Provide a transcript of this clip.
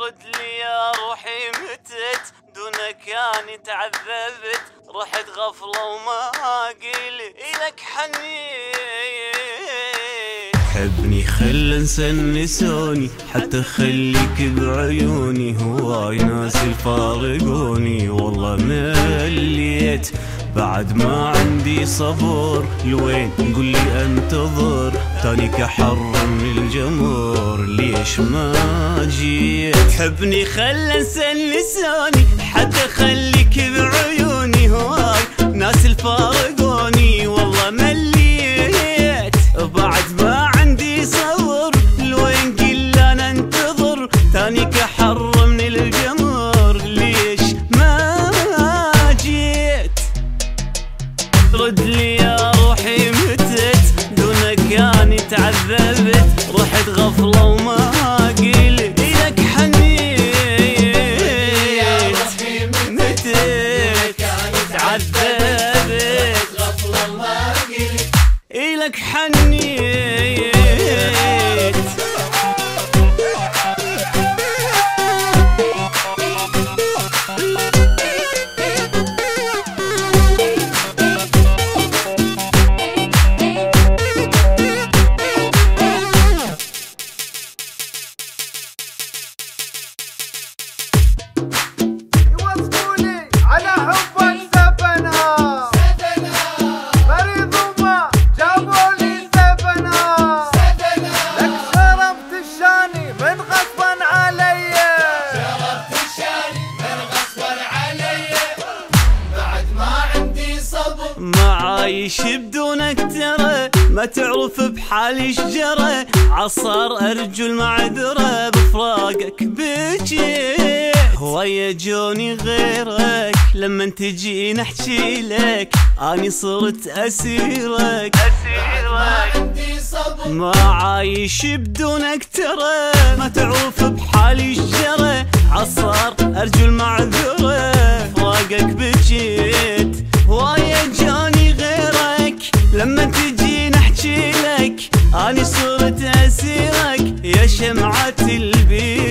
رد لي يا روحي متت، دونك يعني تعذبت، رحت غفلة وما قيل إلك حنين. حبني خل انسى نسوني، حتى خليك بعيوني، هواي ناس الفارقوني، والله مليت بعد ما عندي صبر، لوين قولي انتظر تانيك احرم الجمر، ليش ما جيت؟ حبني خل انسى لساني، حتى خليك بعيوني، هواي ناس الفارقوني، والله مليت بعد ما عندي صبر، لوين قل انا انتظر تانيك احرم من الجمر، ليش ما جيت؟ رد لي يا روحي متت، دونك يعني تعذبت، رحت غفلة وما قيل إلك حنيت. متت تعذبت، غفلة وما قيل إلك حنيت. عايش بدونك ترى، ما تعرف بحالي ايش جرى، عصار ارجو المعذرة، بفراقك بجي هواية جوني غيرك، لما تجي نحكي لك اني صرت اسيرك. ما عندي صبر، ما عايش بدونك ترى، ما تعرف بحالي ايش جرى، عصار ارجو المعذرة، فراقك بجيت هواية جوني غيرك، لما تجي نحكي لك اني صرت اسيرك، يا شمعة البيت.